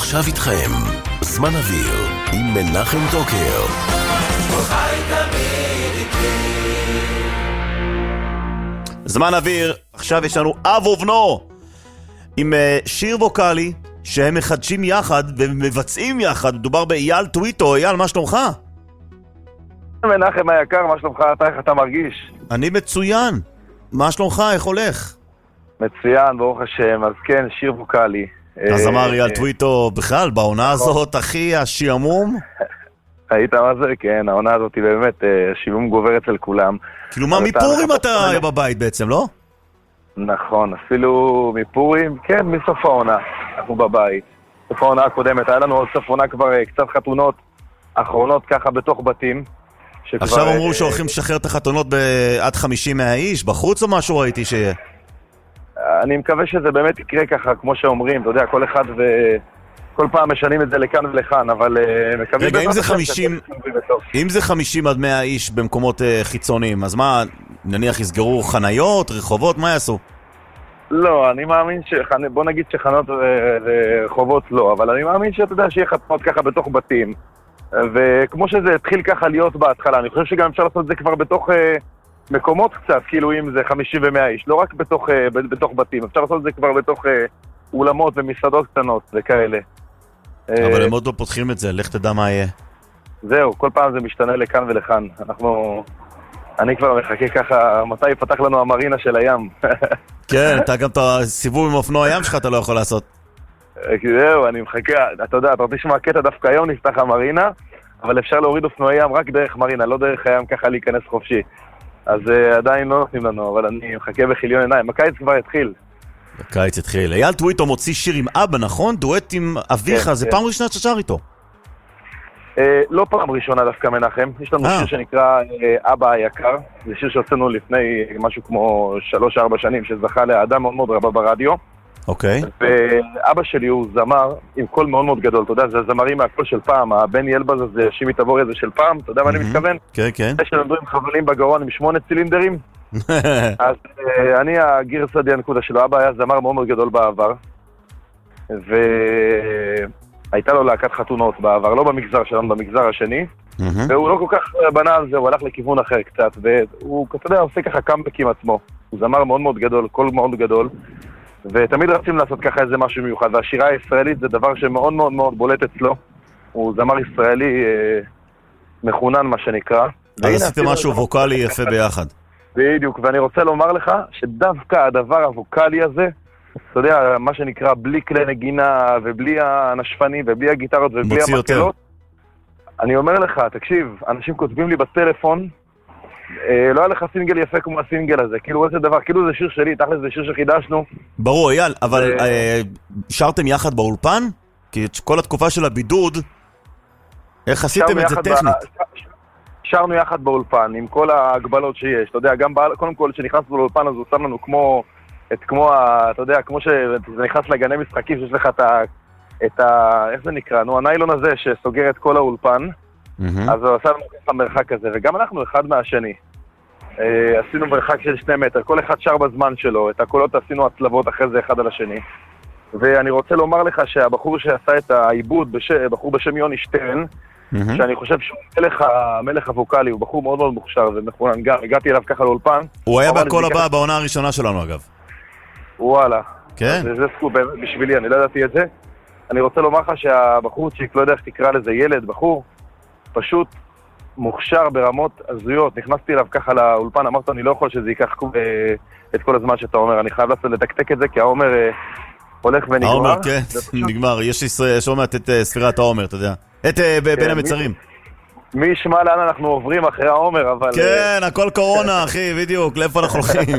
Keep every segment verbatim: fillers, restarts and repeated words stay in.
ועכשיו איתכם, זמן אוויר עם מנחם דוקר. זמן אוויר, עכשיו יש לנו אב ובנו עם שיר ווקלי שהם מחדשים יחד ומבצעים יחד. מדובר באייל טוויטו. אייל, מה שלומך? מנחם היקר, מה שלומך? אתה, איך אתה מרגיש? אני מצוין. מה שלומך? איך הולך? מצוין, ברוך השם. אז כן, שיר ווקלי. אז אמר אייל טוויטו, בכלל, בעונה הזאת, אחי, השיעמום? היית מה זה? כן, העונה הזאת היא באמת, שיעמום גובר אצל כולם. כאילו מה, מפורים אתה בבית בעצם, לא? נכון, אפילו מפורים, כן, מסוף העונה, אנחנו בבית. סוף העונה הקודמת, היה לנו עוד סוף העונה כבר קצת חתונות אחרונות ככה בתוך בתים. עכשיו אמרו שהולכים לשחרר את החתונות בעד חמישים מאה איש, בחוץ או משהו ראיתי שיהיה? אני מקווה שזה באמת יקרה ככה, כמו שאומרים, אתה יודע, כל אחד וכל פעם משנים את זה לכאן ולכאן, אבל מקווה... רגע, אם זה חמישים, אם זה חמישים עד מאה איש במקומות חיצוניים, אז מה, נניח יסגרו חניות, רחובות, מה יעשו? לא, אני מאמין ש... בוא נגיד שחנות ורחובות לא, אבל אני מאמין שאתה יודע שיהיה חתונות ככה בתוך בתים, וכמו שזה התחיל ככה להיות בהתחלה, אני חושב שגם אפשר לעשות את זה כבר בתוך... מקומות קצת, כאילו אם זה חמישים ומאה איש, לא רק בתוך, בתוך בתים, אפשר לעשות את זה כבר בתוך אולמות ומסעדות קטנות וכאלה. אבל הם עוד לא פותחים את זה, לך תדע מה יהיה. זהו, כל פעם זה משתנה לכאן ולכאן. אנחנו, אני כבר מחכה ככה, מתי יפתח לנו המרינה של הים. כן, אתה גם את הסיבוב עם אופנוע הים שלך אתה לא יכול לעשות. זהו, אני מחכה, אתה יודע, אתה רוצה לשמוע קטע דווקא היום נפתח המרינה, אבל אפשר להוריד אופנועי ים רק דרך מרינה, לא דרך הים ככה להיכנס חופשי. אז uh, עדיין לא נותנים לנו, אבל אני מחכה בחיליון עיניים. הקיץ כבר התחיל. הקיץ התחיל. אייל טוויטו מוציא שיר עם אבא, נכון? דואט עם אביך, כן, זה כן. פעם ראשונה ששר איתו. Uh, לא פעם ראשונה דווקא מנחם. יש לנו 아. שיר שנקרא uh, אבא היקר. זה שיר שעשינו לפני משהו כמו שלוש ארבע שנים, שזכה לאדם מאוד מאוד רבה ברדיו. אוקיי. ואבא שלי הוא זמר עם קול מאוד מאוד גדול, אתה יודע, זה הזמרים מהקול של פעם, הבן ילבז הזה, שימי תבורי הזה של פעם, אתה יודע מה אני מתכוון? כן, כן. יש לנו עם חבלים בגרון עם שמונה צילינדרים, אז אני הגרסא דינקודה שלו, אבא היה זמר מאוד מאוד גדול בעבר, והייתה לו להקת חתונות בעבר, לא במגזר שלנו, במגזר השני, והוא לא כל כך בנה על זה, הוא הלך לכיוון אחר קצת, והוא, אתה יודע, עושה ככה קאמבק עם עצמו, הוא זמר מאוד מאוד גדול, קול מאוד גדול, ותמיד רצינו לעשות ככה איזה משהו מיוחד, והשירה הישראלית זה דבר שמאוד מאוד מאוד בולט אצלו. הוא זמר ישראלי אה, מחונן מה שנקרא. אז עשיתם משהו ווקלי יפה ביחד. בדיוק, ואני רוצה לומר לך שדווקא הדבר הווקלי הזה, אתה יודע, מה שנקרא בלי כלי נגינה ובלי הנשפנים ובלי הגיטרות ובלי המקלות, אני אומר לך, תקשיב, אנשים כותבים לי בטלפון, לא היה לך סינגל יפה כמו הסינגל הזה, כאילו איזה דבר, כאילו זה שיר שלי, תכל'ס זה שיר שחידשנו. ברור, אייל, אבל שרתם יחד באולפן? כי כל התקופה של הבידוד, איך עשיתם את זה טכנית? שרנו יחד באולפן, עם כל ההגבלות שיש, אתה יודע, גם קודם כל שנכנסנו לאולפן אז הוא שם לנו כמו, את כמו, אתה יודע, כמו שזה נכנס לגני משחקים, שיש לך את ה, איך זה נקרא, נו, הניילון הזה שסוגר את כל האולפן, אז הוא עשה לנו ככה מרחק כזה, וגם אנחנו אחד מהשני. עשינו מרחק של שני מטר, כל אחד שר בזמן שלו, את הקולות עשינו הצלבות אחרי זה אחד על השני. ואני רוצה לומר לך שהבחור שעשה את העיבוד, בחור בשם יוני שטרן, שאני חושב שהוא מלך, המלך הווקלי, הוא בחור מאוד מאוד מוכשר ומכונן גם, הגעתי אליו ככה לאולפן. הוא היה בקול הבא בעונה הראשונה שלנו אגב. וואלה. כן. זה סקופ בשבילי, אני לא ידעתי את זה. אני רוצה לומר לך שהבחור שיק, לא יודע איך תקרא לזה, ילד, בחור, פשוט מוכשר ברמות הזויות. נכנסתי אליו ככה לאולפן, אמרת, אני לא יכול שזה ייקח את כל הזמן שאתה אומר. אני חייב לעשות לתקתק את זה, כי העומר הולך ונגמר. העומר, כן, נגמר. יש לי שומעת את ספירת העומר, אתה יודע. את בין המצרים. מי ישמע לאן אנחנו עוברים אחרי העומר, אבל... כן, הכל קורונה, אחי, בדיוק, לאיפה אנחנו הולכים.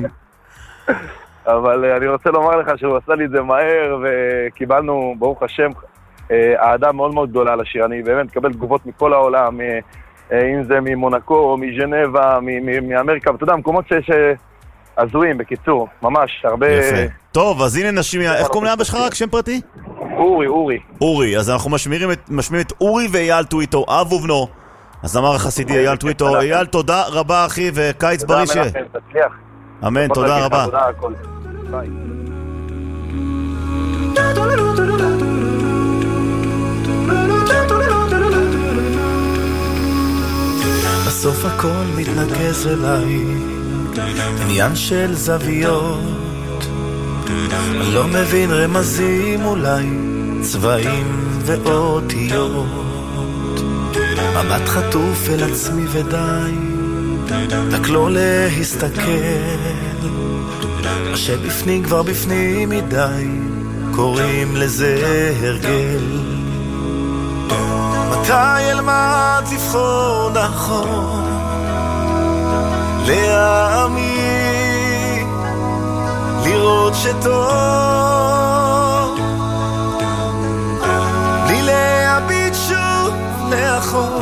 אבל אני רוצה לומר לך שהוא עשה לי את זה מהר, וקיבלנו, ברוך השם, אהדה מאוד מאוד גדולה על השיר. אני באמת מקבל תגובות מכל העולם, אם זה ממונקו, מז'נבה, מאמריקה, ואתה יודע, מקומות שעזויים, בקיצור, ממש, הרבה... יפה. טוב, אז הנה נשים, איך קוראים לאבא שלך רק, שם פרטי? אורי, אורי. אורי, אז אנחנו משמיעים את, משמיעים את אורי ואייל טוויטו, אב ובנו. אז אמר החסידי אייל טוויטו, אייל תודה רבה אחי, וקיץ בריא ש... אמן, תודה רבה. תודה, הכל. ביי. בסוף הכל מתנקז אליי, עניין של זוויות, אני לא מבין רמזים אולי, צבעים ואותיות, מבט חטוף אל עצמי ודי, רק לא להסתכל, מה שבפנים כבר בפנים מדי, קוראים לזה הרגל. מתי אלמד לבחור נכון, להאמין, לראות שטוב, בלי להביט שוב לאחור,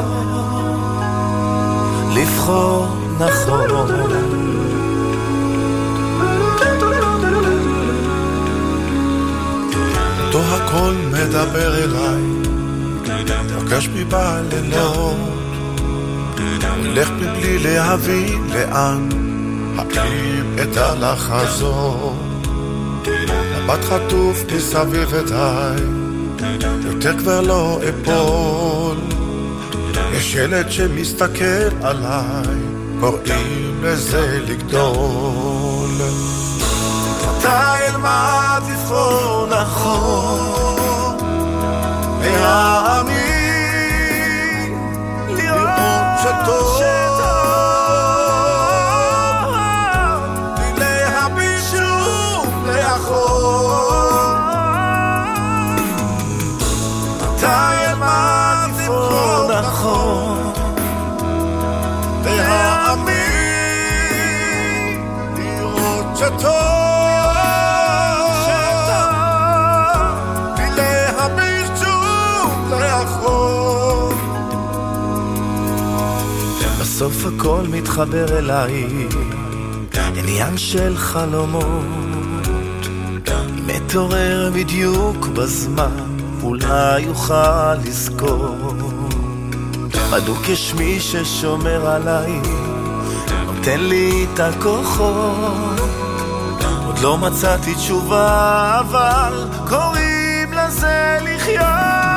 לבחור נכון. אותו הכל מדבר אליי, מוקש בי בלילות, הולך מבלי להבין לאן, האם אדע לחזור, מבט חטוף מסביב ודי, יותר כבר לא אפול, יש ילד שמסתכל עליי, קוראים לזה לגדול. מתי אלמד לבחור נכון, להאמין, לראות שטוב, בלי להביט שוב לאחור. מתי אלמד לבחור נכון, להאמין, לראות שטוב, בסוף הכל מתחבר אליי, עניין של חלומות, מתעורר בדיוק בזמן, אולי יוכל לזכור, בדוק יש מי ששומר עליי, נותן לי את הכוחות, עוד לא מצאתי תשובה, אבל קוראים לזה לחיות.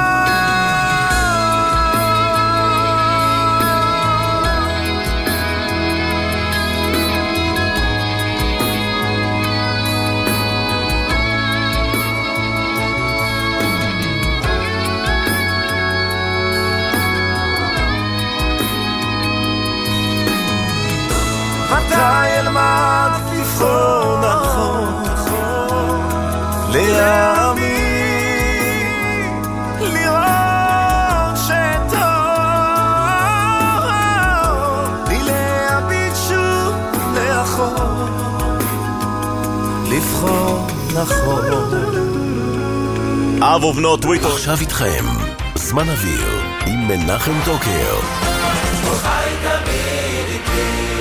מתי אלמד לבחור נכון, להאמין, לראות שטוב, בלי להביט שוב לאחור, לבחור נכון. אב ובנו טוויטר. עכשיו איתכם זמן אוויר עם מנחם טוקר. חי תמיד איתי